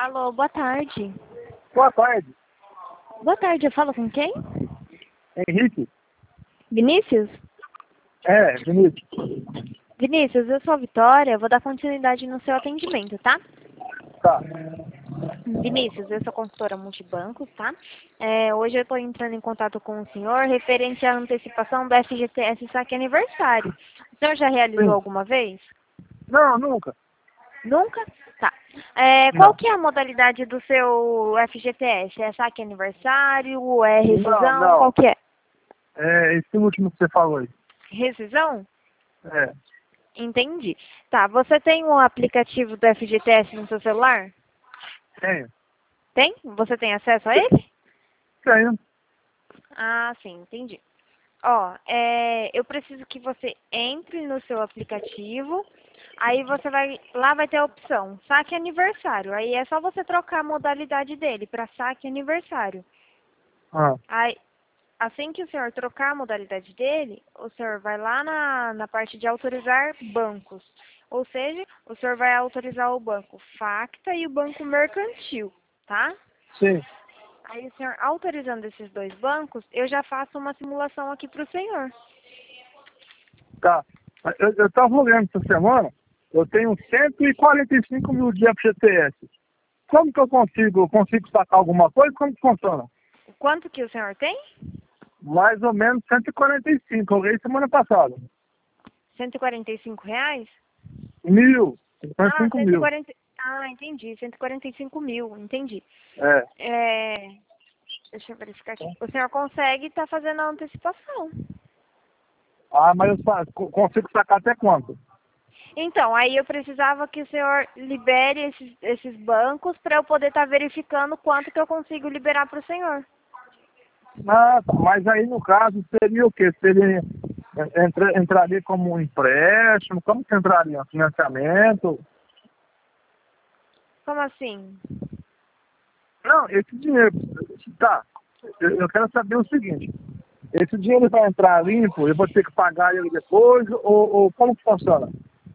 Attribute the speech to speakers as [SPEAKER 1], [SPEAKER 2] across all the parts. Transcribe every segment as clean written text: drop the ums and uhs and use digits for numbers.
[SPEAKER 1] Alô, boa tarde.
[SPEAKER 2] Boa tarde,
[SPEAKER 1] Boa tarde, eu falo com quem?
[SPEAKER 2] Henrique.
[SPEAKER 1] Vinícius?
[SPEAKER 2] Vinícius.
[SPEAKER 1] Vinícius, eu sou a Vitória, vou dar continuidade no seu atendimento, tá?
[SPEAKER 2] Tá.
[SPEAKER 1] Vinícius, eu sou consultora multibancos, tá? Hoje eu estou entrando em contato com o senhor referente à antecipação do FGTS Saque Aniversário. O senhor já realizou
[SPEAKER 2] Sim.
[SPEAKER 1] alguma vez?
[SPEAKER 2] Não, nunca.
[SPEAKER 1] Nunca? Tá. Qual
[SPEAKER 2] Não.
[SPEAKER 1] que é a modalidade do seu FGTS? É saque aniversário? É
[SPEAKER 2] Não,
[SPEAKER 1] rescisão?
[SPEAKER 2] não.
[SPEAKER 1] Qual que é?
[SPEAKER 2] É esse último que você falou aí.
[SPEAKER 1] Rescisão?
[SPEAKER 2] É,
[SPEAKER 1] Entendi. Tá, você tem um aplicativo do FGTS no seu celular?
[SPEAKER 2] tenho.
[SPEAKER 1] Tem? Você tem acesso a ele?
[SPEAKER 2] Tenho.
[SPEAKER 1] Ah, sim, entendi. Ó, eu preciso que você entre no seu aplicativo, aí você lá vai ter a opção saque aniversário. Aí é só você trocar a modalidade dele para saque aniversário.
[SPEAKER 2] Ah,
[SPEAKER 1] Aí, assim que o senhor trocar a modalidade dele, o senhor vai lá na parte de autorizar bancos. Ou seja, o senhor vai autorizar o banco Facta e o banco Mercantil, tá?
[SPEAKER 2] sim.
[SPEAKER 1] Aí o senhor autorizando esses dois bancos, eu já faço uma simulação aqui para o senhor.
[SPEAKER 2] Tá. Eu tava olhando essa semana, eu tenho 145 mil de FGTS. Como que eu consigo sacar alguma coisa? Como que funciona?
[SPEAKER 1] Quanto que o senhor tem?
[SPEAKER 2] Mais ou menos 145. Eu olhei semana passada.
[SPEAKER 1] R$ 145?
[SPEAKER 2] Mil.
[SPEAKER 1] Ah,
[SPEAKER 2] 145 mil.
[SPEAKER 1] 140. Ah, entendi. 145.000, entendi.
[SPEAKER 2] É.
[SPEAKER 1] É, deixa eu verificar aqui. O senhor consegue estar fazendo a antecipação.
[SPEAKER 2] Ah, mas consigo sacar até quanto?
[SPEAKER 1] Então, aí eu precisava que o senhor libere esses bancos para eu poder estar verificando quanto que eu consigo liberar para o senhor.
[SPEAKER 2] Ah, tá. Mas aí no caso seria o quê? Entraria como um empréstimo? Como que entraria? Um financiamento?
[SPEAKER 1] Como assim?
[SPEAKER 2] Não, esse dinheiro, tá. Eu quero saber o seguinte, esse dinheiro vai entrar limpo, eu vou ter que pagar ele depois, ou como que funciona?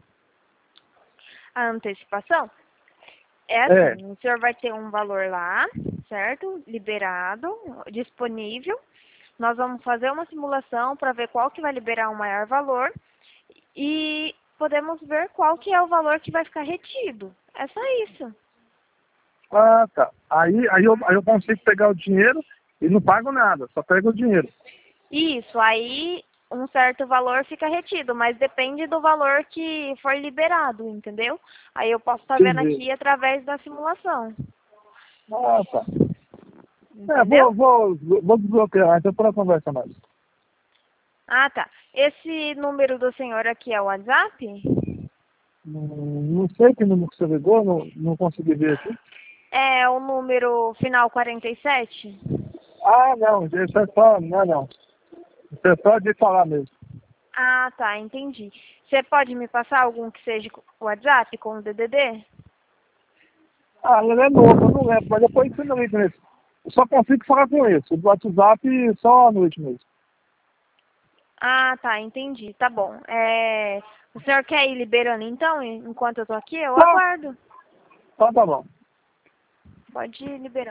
[SPEAKER 1] A antecipação? É
[SPEAKER 2] É,
[SPEAKER 1] assim, o senhor vai ter um valor lá, certo? Liberado, disponível. Nós vamos fazer uma simulação para ver qual que vai liberar o maior valor e podemos ver qual que é o valor que vai ficar retido. É só isso.
[SPEAKER 2] ah, tá. Aí eu consigo pegar o dinheiro e não pago nada, só pego o dinheiro.
[SPEAKER 1] Isso, aí um certo valor fica retido, mas depende do valor que for liberado, entendeu? Aí eu posso estar vendo
[SPEAKER 2] Entendi.
[SPEAKER 1] aqui através da simulação,
[SPEAKER 2] Ah, tá.
[SPEAKER 1] entendeu?
[SPEAKER 2] Vou desbloquear, então para conversa mais.
[SPEAKER 1] Ah, tá. Esse número do senhor aqui é o WhatsApp?
[SPEAKER 2] Não sei que número que você ligou, não consegui ver aqui.
[SPEAKER 1] É o número final 47?
[SPEAKER 2] Ah, não, isso é só, não. Isso é só de falar mesmo.
[SPEAKER 1] Ah, tá, entendi. Você pode me passar algum que seja o WhatsApp com o DDD?
[SPEAKER 2] Ah, ele é novo, eu não lembro, mas depois você não liga nesse. Eu só consigo falar com esse. O WhatsApp só à noite mesmo.
[SPEAKER 1] Ah, tá, entendi. Tá bom. O senhor quer ir liberando então, enquanto eu tô aqui? Eu
[SPEAKER 2] Tá,
[SPEAKER 1] aguardo.
[SPEAKER 2] então tá bom.
[SPEAKER 1] Pode ir liberando.